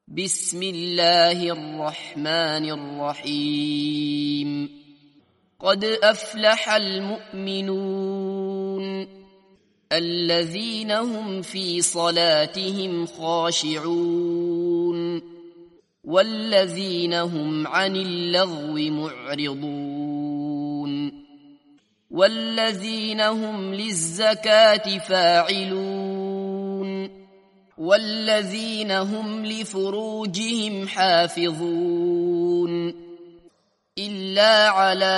بسم الله الرحمن الرحيم قد أفلح المؤمنون الذين هم في صلاتهم خاشعون والذين هم عن اللغو معرضون والذين هم للزكاة فاعلون والذين هم لفروجهم حافظون إلا على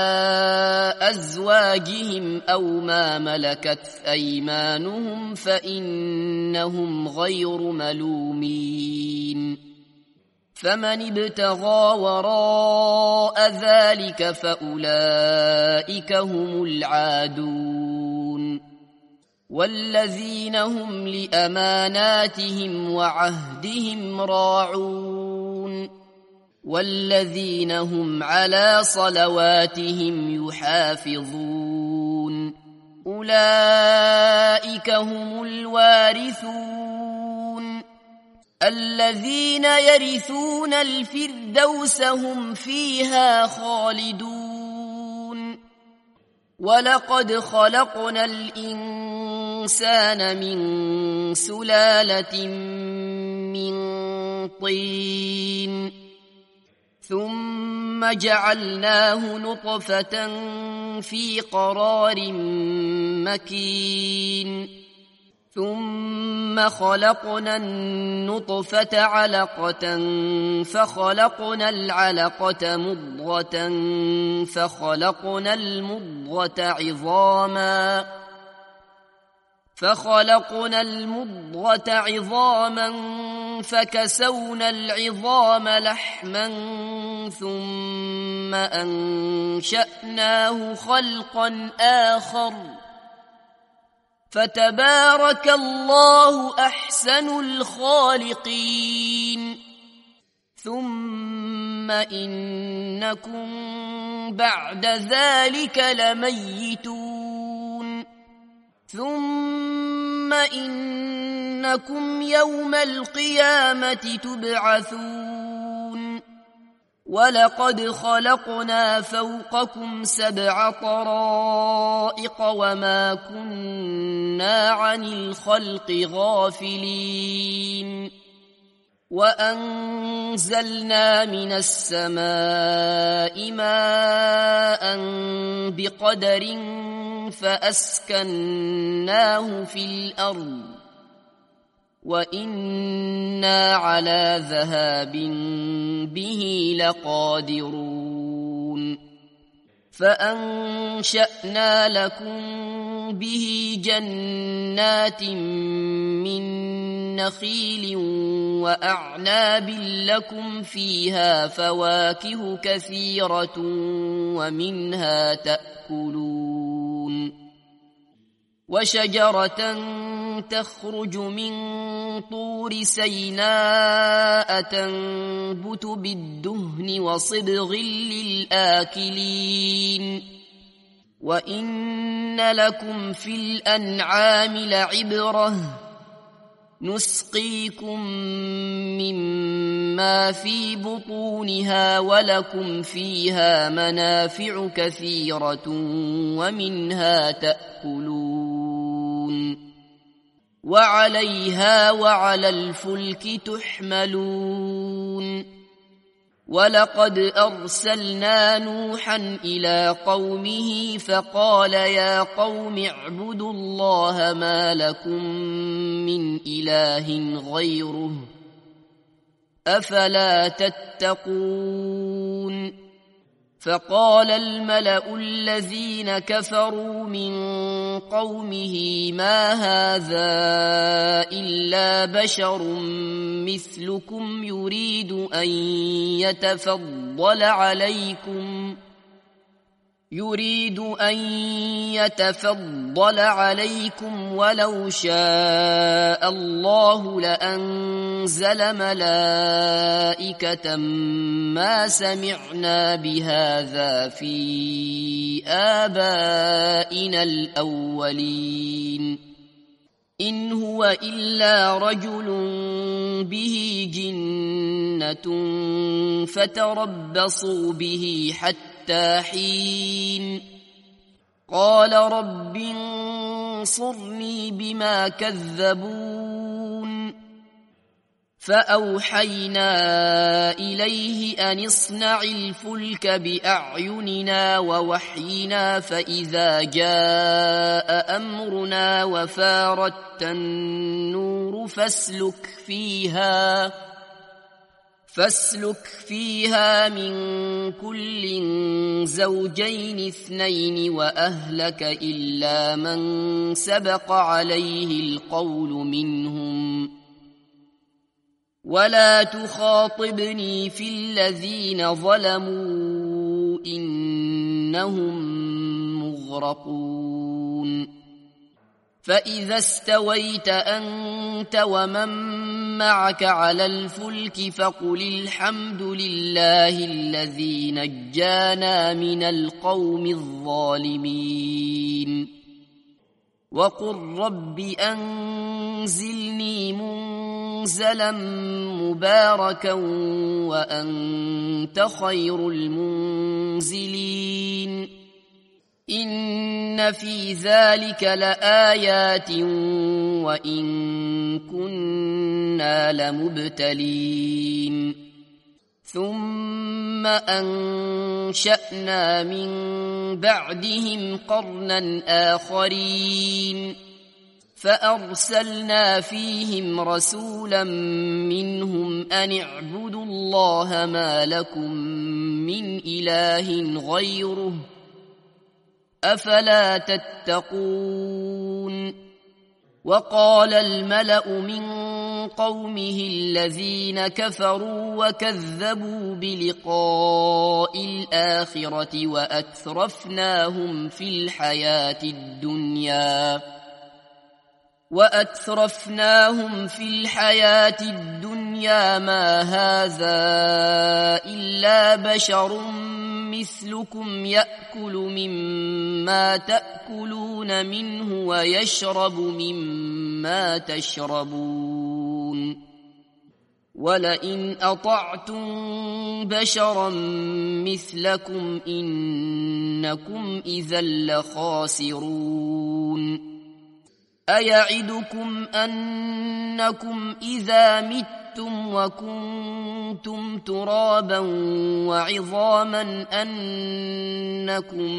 أزواجهم أو ما ملكت أيمانهم فإنهم غير ملومين فمن ابتغى وراء ذلك فأولئك هم العادون والذين هم لأماناتهم وعهدهم راعون والذين هم على صلواتهم يحافظون أولئك هم الوارثون الذين يرثون الفردوس هم فيها خالدون ولقد خلقنا الإنسان من سلالة من طين ثم جعلناه نطفة في قرار مكين ثم خلقنا النطفة علقة فخلقنا العلقة مضغة فخلقنا المضغة عظاما فكسونا العظام لحما ثم أنشأناه خلقا آخر فتبارك الله أحسن الخالقين ثم إنكم بعد ذلك لميتون ثم إنكم يوم القيامة تبعثون ولقد خلقنا فوقكم 7 طرائق وما كنا عن الخلق غافلين وأنزلنا من السماء ماء بقدر فأسكناه في الأرض وإنا على ذهاب به لقادرون فأنشأنا لكم به جنات من نخيل وأعناب لكم فيها فواكه كثيرة ومنها تأكلون وشجرة تخرج من طور سيناء تنبت بالدهن وصبغ للآكلين وإن لكم في الأنعام لعبرة نسقيكم مما في بطونها ولكم فيها منافع كثيرة ومنها تأكلون وعليها وعلى الفلك تحملون ولقد أرسلنا نوحا إلى قومه فقال يا قوم اعبدوا الله ما لكم من إله غيره أفلا تتقون فقال الملأ الذين كفروا من قومه ما هذا إلا بشر مثلكم يريد أن يتفضل عليكم ولو شاء الله لأنزل ملائكة ما سمعنا بهذا في آبائنا الأولين إن هو إلا رجل به جنة فتنة فتربصوا به حتى حين قال رب انصرني بما كذبون فأوحينا إليه أن اصنع الفلك بأعيننا ووحينا فإذا جاء أمرنا وفارت النور فاسلك فيها من كل زوجين اثنين وأهلك إلا من سبق عليه القول منهم ولا تخاطبني في الذين ظلموا إنهم مغرقون فإذا استويت أنت ومن معك على الفلك فقل الحمد لله الذي نجانا من القوم الظالمين وقل رب أنزلني منزلا مباركا وأنت خير المنزلين إن في ذلك لآيات وإن كنا لمبتلين ثم أنشأنا من بعدهم قرنا آخرين فأرسلنا فيهم رسولا منهم أن اعبدوا الله ما لكم من إله غيره أفلا تتقون وقال الملأ من قومه الذين كفروا وكذبوا بلقاء الآخرة وأترفناهم في الحياة الدنيا ما هذا إلا بشر مثلكم يأكل مما تأكلون منه ويشرب مما تشربون ولئن أطعتم بشرا مثلكم إنكم إذا لخاسرون أيعدكم أنكم إذا متم وكنتم ترابا وعظاما أنكم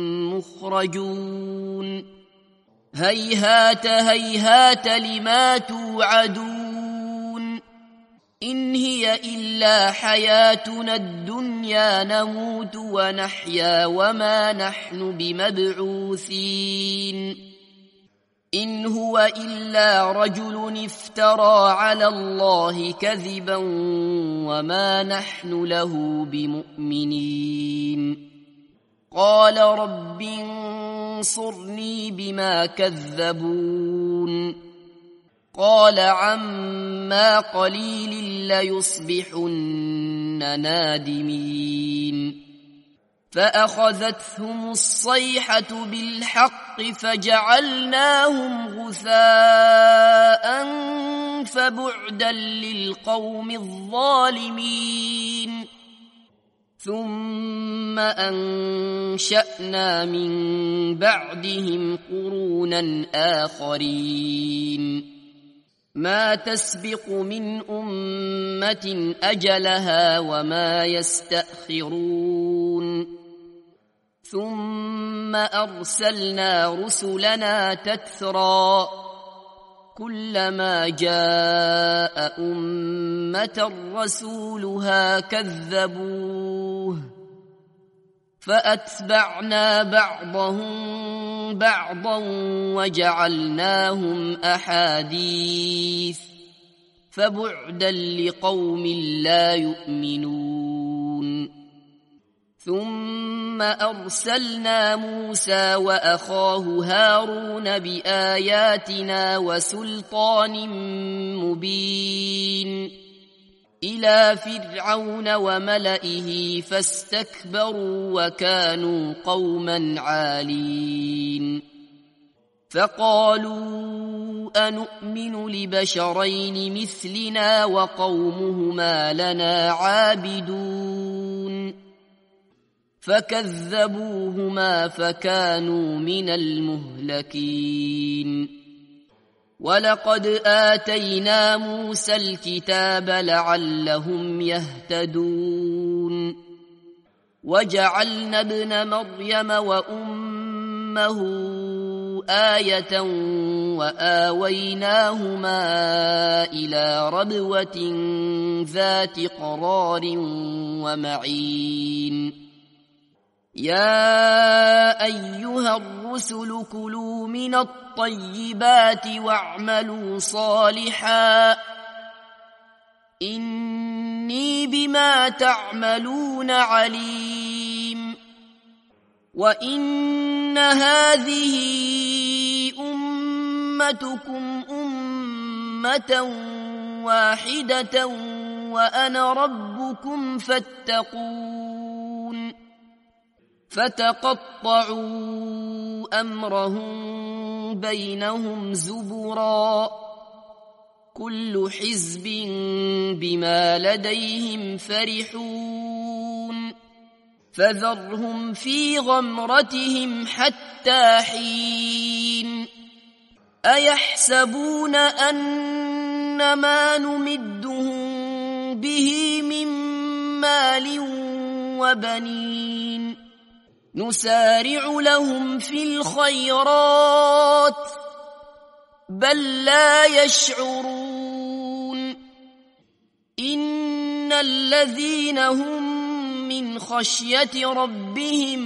مخرجون هيهات هيهات لما توعدون إن هي إلا حياتنا الدنيا نموت ونحيا وما نحن بمبعوثين إن هو إلا رجل افترى على الله كذبا وما نحن له بمؤمنين قال رب انصرني بما كذبون قال عما قليل ليصبحن نادمين فأخذتهم الصيحة بالحق فجعلناهم غثاء فبعدا للقوم الظالمين ثم أنشأنا من بعدهم قرونا آخرين ما تسبق من أمة أجلها وما يستأخرون ثم أرسلنا رسلنا تترى كلما جاء أمة رسولها كذبوه فأتبعنا بعضهم بعضا وجعلناهم أحاديث فبعدا لقوم لا يؤمنون ثم أرسلنا موسى وأخاه هارون بآياتنا وسلطان مبين إلى فرعون وملئه فاستكبروا وكانوا قوما عالين فقالوا أنؤمن لبشرين مثلنا وقومهما لنا عابدون فكذبوهما فكانوا من المهلكين ولقد آتينا موسى الكتاب لعلهم يهتدون وجعلنا ابن مريم وأمه آية وآويناهما إلى ربوة ذات قرار ومعين يا أيها الرسل كلوا من الطيبات واعملوا صالحا إني بما تعملون عليم وإن هذه أمتكم أمة واحدة وأنا ربكم فاتقون فتقطعوا أمرهم بينهم زبرا كل حزب بما لديهم فرحون فذرهم في غمرتهم حتى حين أيحسبون أن ما نمدهم به من مال وبنين نسارع لهم في الخيرات بل لا يشعرون إن الذين هم من خشية ربهم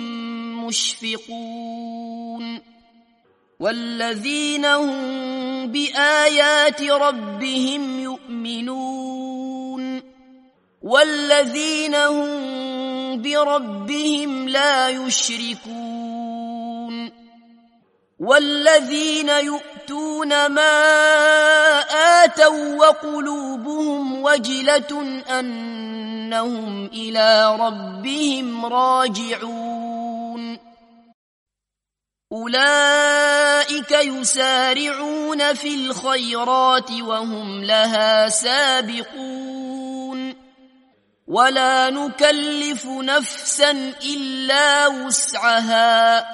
مشفقون والذين هم بآيات ربهم يؤمنون والذين هم بربهم لا يشركون والذين يؤتون ما آتوا وقلوبهم وجلة أنهم إلى ربهم راجعون أولئك يسارعون في الخيرات وهم لها سابقون ولا نكلف نفسا إلا وسعها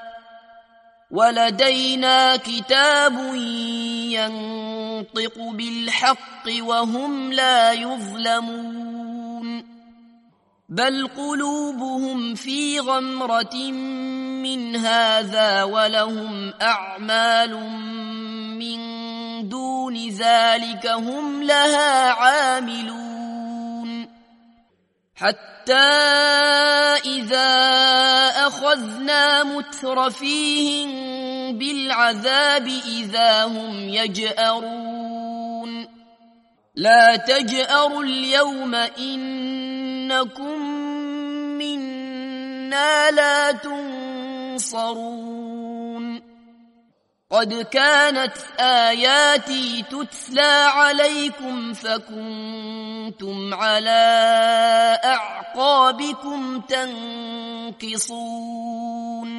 ولدينا كتاب ينطق بالحق وهم لا يظلمون بل قلوبهم في غمرة من هذا ولهم أعمال من دون ذلك هم لها عاملون حتى إذا أخذنا مترفيهم بالعذاب إذا هم يجأرون لا تجأروا اليوم إنكم منا لا تنصرون قد كانت آياتي تتلى عليكم فكنتم على أعقابكم تنكصون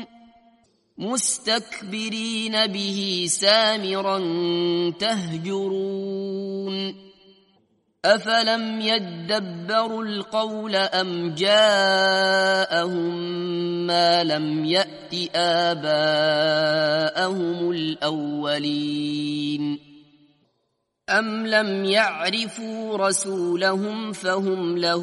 مستكبرين به سامرا تهجرون أفلم يدبروا القول أم جاءهم ما لم يأت آباءهم الأولين أم لم يعرفوا رسولهم فهم له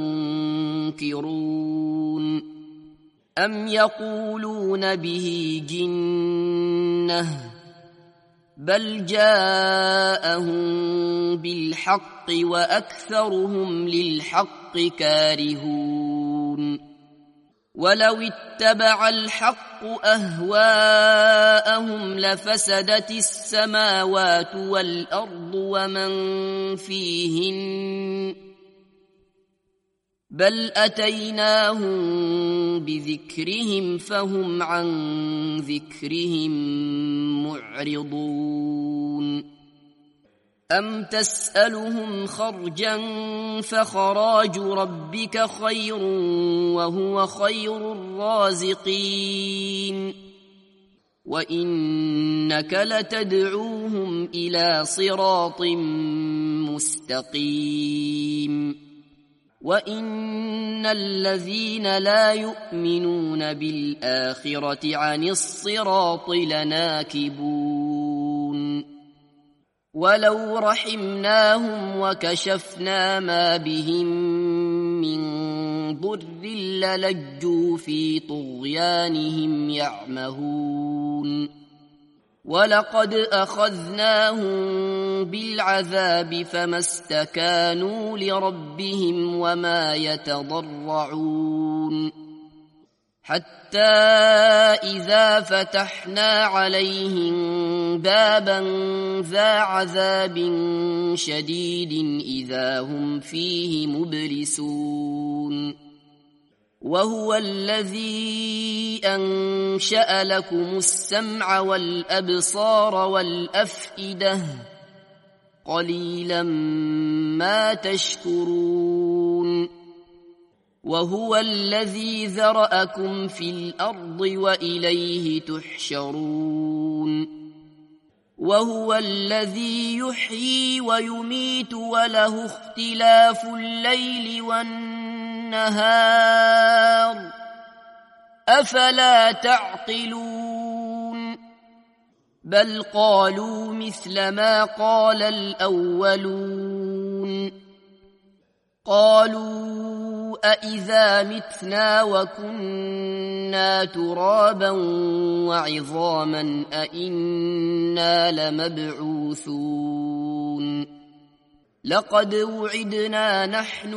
منكرون أم يقولون به جنة بل جاءهم بالحق وأكثرهم للحق كارهون ولو اتبع الحق أهواءهم لفسدت السماوات والأرض ومن فيهن بل أتيناهم بذكرهم فهم عن ذكرهم معرضون أم تسألهم خرجا فخراج ربك خير وهو خير الرازقين وإنك لتدعوهم إلى صراط مستقيم وإن الذين لا يؤمنون بالآخرة عن الصراط لناكبون ولو رحمناهم وكشفنا ما بهم من ضر للجوا في طغيانهم يعمهون ولقد أخذناهم بالعذاب فما استكانوا لربهم وما يتضرعون حتى إذا فتحنا عليهم بابا ذا عذاب شديد إذا هم فيه مبلسون وهو الذي أنشأ لكم السمع والأبصار والأفئدة قليلا ما تشكرون وهو الذي ذرأكم في الأرض وإليه تحشرون وهو الذي يحيي ويميت وله اختلاف الليل والنهار أفلا تعقلون بل قالوا مثل ما قال الأولون قالوا أإذا متنا وكنا ترابا وعظاما أإنا لمبعوثون لقد وعدنا نحن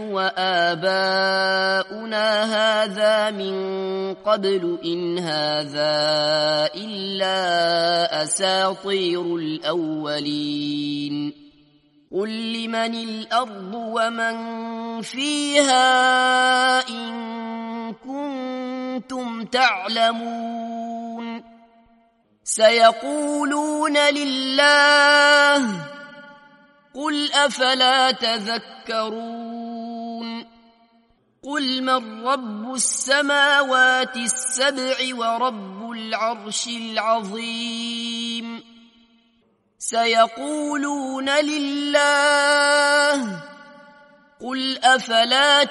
وآباؤنا هذا من قبل إن هذا إلا أساطير الأولين قل لمن الأرض ومن فيها إن كنتم تعلمون سيقولون لله قل أفلا تذكرون قل من رب السماوات السبع ورب العرش العظيم سيقولون لله قل أفلا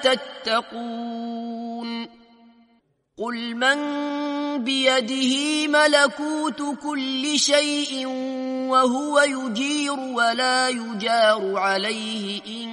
تتقون قل من بيده ملكوت كل شيء وهو يجير ولا يجار عليه إن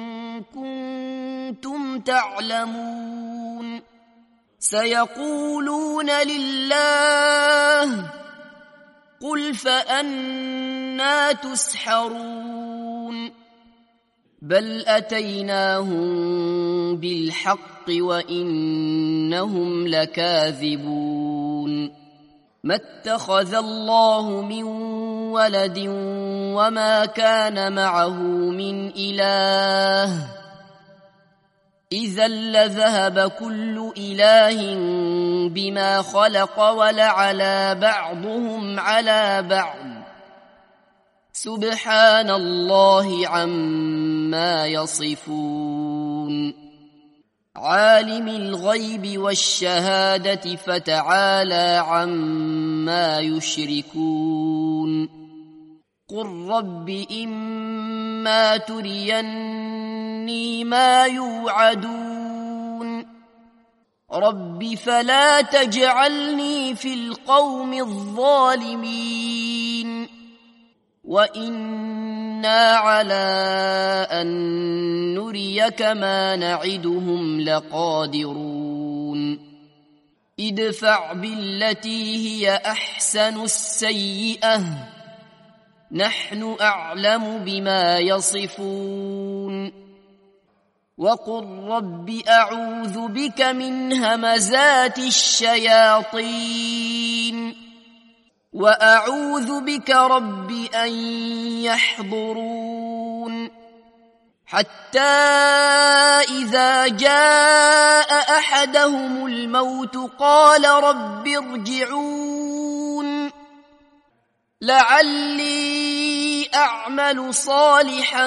كنتم تعلمون سيقولون لله قل فأنى تسحرون بل أتيناهم بالحق وإنهم لكاذبون ما اتخذ الله من ولد وما كان معه من إله إذا لذهب كل إله بما خلق ولعلى بعضهم على بعض سبحان الله عما يصفون عالم الغيب والشهادة فتعالى عما يشركون قل رب إما تريني ما يوعدون رب فلا تجعلني في القوم الظالمين وإنا على أن نريك ما نعدهم لقادرون ادفع بالتي هي أحسن السيئة نحن أعلم بما يصفون وقل رب أعوذ بك من همزات الشياطين وأعوذ بك رب أن يحضرون حتى إذا جاء أحدهم الموت قال رب ارجعون لعلي أعمل صالحا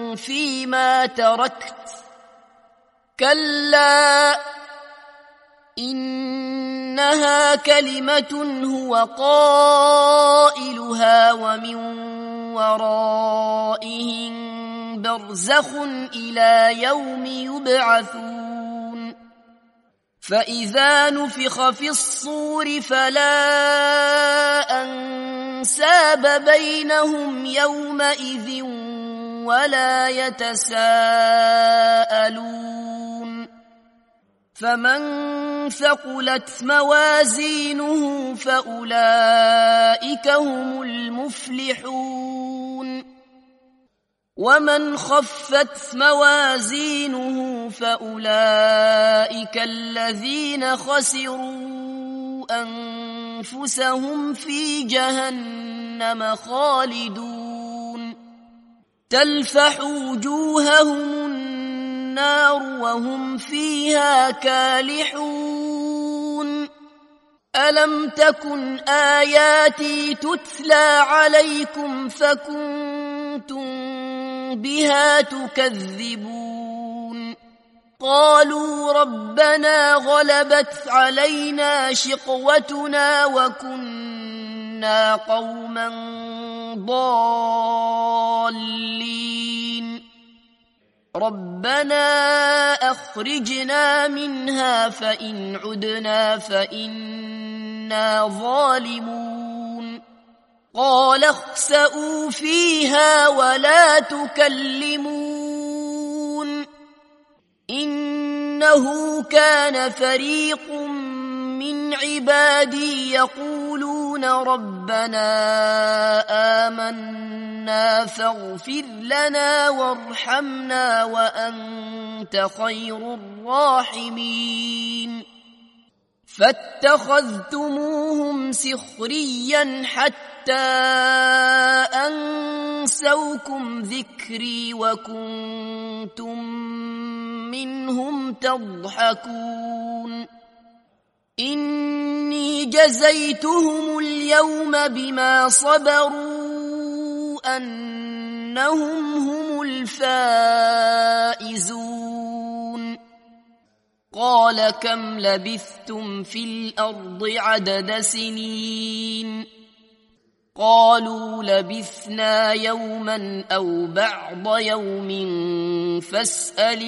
فيما تركت كلا إنها كلمة هو قائلها ومن ورائهم برزخ إلى يوم يبعثون فإذا نفخ في الصور فلا أنساب بينهم يومئذ ولا يتساءلون فمن ثقلت موازينه فأولئك هم المفلحون ومن خفت موازينه فأولئك الذين خسروا أنفسهم في جهنم خالدون تلفح وجوههم النار وهم فيها كالحون ألم تكن آياتي تتلى عليكم فكنتم بها تكذبون قالوا ربنا غلبت علينا شقوتنا وكنا قوما ضالين ربنا أخرجنا منها فإن عدنا فإنا ظالمون قال اخسئوا فيها ولا تكلمون إنه كان فريق من عبادي يقولون ربنا آمنا فاغفر لنا وارحمنا وأنت خير الراحمين فاتخذتموهم سخريا حتى أنسوكم ذكري وكنتم منهم تضحكون إني جزيتهم اليوم بما صبروا أنهم هم الفائزون قال كم لبثتم في الأرض عدد سنين قالوا لبثنا يوما أو بعض يوم فاسأل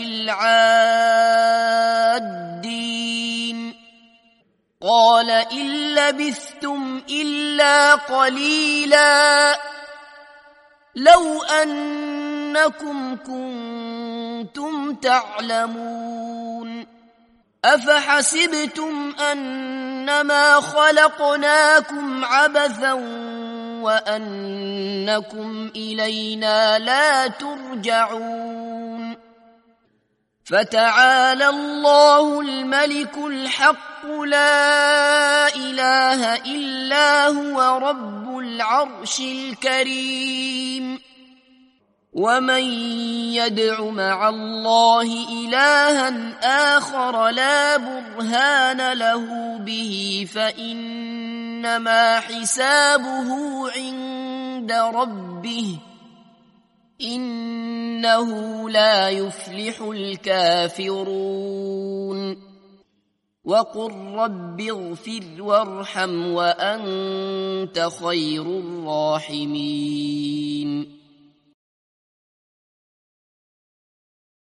العادين قال إن لبثتم إلا قليلا لو أنكم كنتم تعلمون أفحسبتم أنما خلقناكم عبثا وأنكم إلينا لا ترجعون فتعالى الله الملك الحق لا إله إلا هو رب العرش الكريم ومن يدع مع الله إلها آخر لا برهان له به فإنما حسابه عند ربه إنه لا يفلح الكافرون وقل رب اغفر وارحم وأنت خير الراحمين